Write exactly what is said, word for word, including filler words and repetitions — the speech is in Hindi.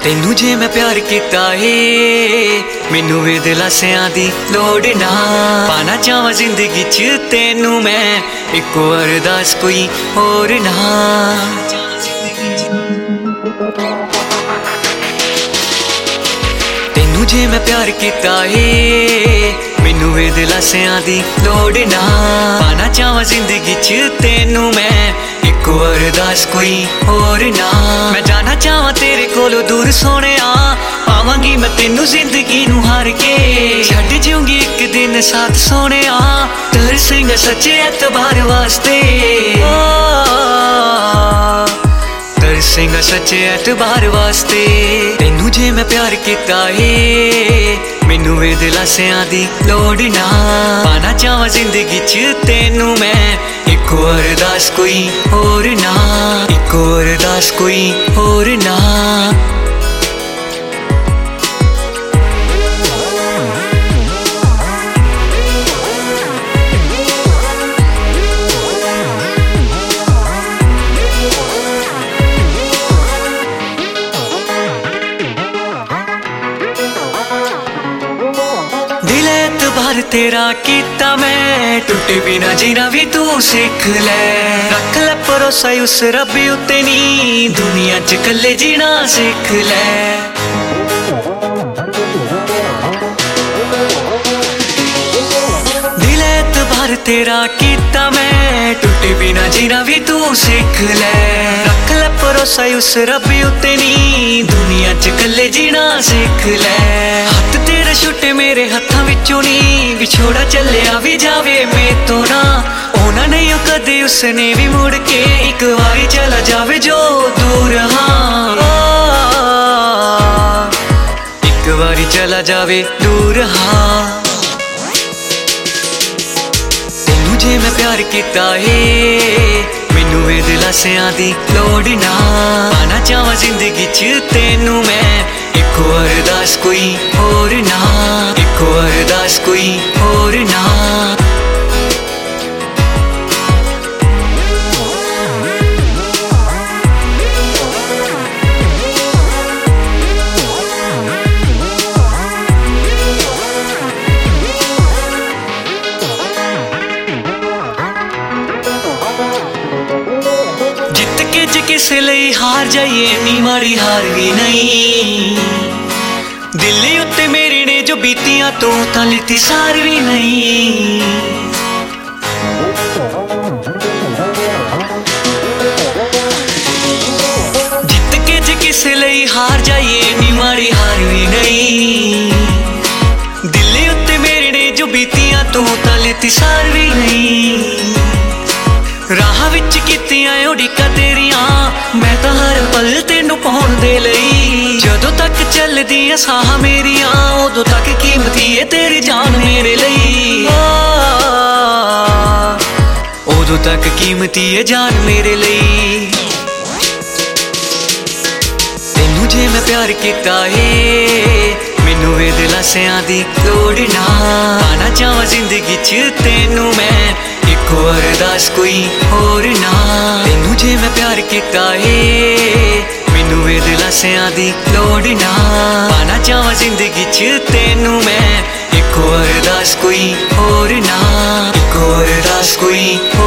तेनू जे मैं प्यार किता है मैनू वे दिलासियां दी लोड़ ना पाना चाहवां जिंदगी च तेनू मैं इको अरदास कोई होर ना। तेनू जे मैं प्यार किता है मैनू वे दिलासियां दी लोड़ ना पाना चाहवां जिंदगी च तेनू मैं इको अरदास कोई होर ना। मैं जाना चाहवां तेरे कोलों दूर सोहणिया पावांगी मैं तेनू जिंदगी नू हार के छड्ड जाऊंगी एक दिन साथ सोहणिया तरसेंगा सच्चे एतबार वास्ते तरसेंगा सच्चे एतबार वास्ते। तेनू जे मैं प्यार किता है मैनू वे दिलासियां दी लोड़ ना पाना चाहवां जिंदगी च तेनू मैं इको अरदास कोई होर ना इको अरदास कोई होर ना। एतबार तेरा किता मैं टुटे बिना जीना भी तू सीख ले रख ले भरोसा उस रब उत्ते नी दुनिया च कल्ले जीना सीख ले। दिल एतबार तेरा किता मैं टुटे बिना जीना भी तू सीख ले रख ले भरोसा उस रब उत्ते नी दुनिया च कल्ले जीना सीख ले। हथ तेरे छुट्टे मेरे हत्थां विचों नी विछोड़ा चलिया भी जावे मैं तो ना होना नहीं कदे उसने भी मुड़ के एक बारी चला जावे जो दूर हाँ एक बारी चला जावे दूर हाँ। तेनू जे मैं प्यार किता है मैनू वे दिलासियां दी लोड़ ना पाना चाहवां जिंदगी च तेनू मैं इको अरदास कोई होर ना इको अरदास कोई होर ना। जित के ज किसे लई हार जाइए नी माड़ी हार भी नहीं दिल्ली उत्ते मेरे ने जो बीतियां तो तां लिती सार भी नहीं। जित के ज किसे लई हार जाइए नी माड़ी हार भी नहीं दिल्ली उत्ते मेरे ने जो बीतियां तो तां लिती सार भी नहीं। राह विच कीतियां उड़ीकां तेरियां मैं तां हर पल तेनू पाउण दे लई जदों तक चलदियां साह मेरियां उदों तक कीमती है तेरी जान मेरे लई उदों तक कीमती है जान मेरे लई। तेनू जे मैं प्यार किता है मैनू वे दिलासियां दी लोड़ ना पाना चाहवां जिंदगी च तेनू मैं इको अरदास कोई होर ना। तेनू जे मैं प्यार किता है मैनू वे दिलासियां दी लोड़ ना पाना चाहवां जिंदगी च तेनू मैं इको अरदास कोई होर ना इको अरदास कोई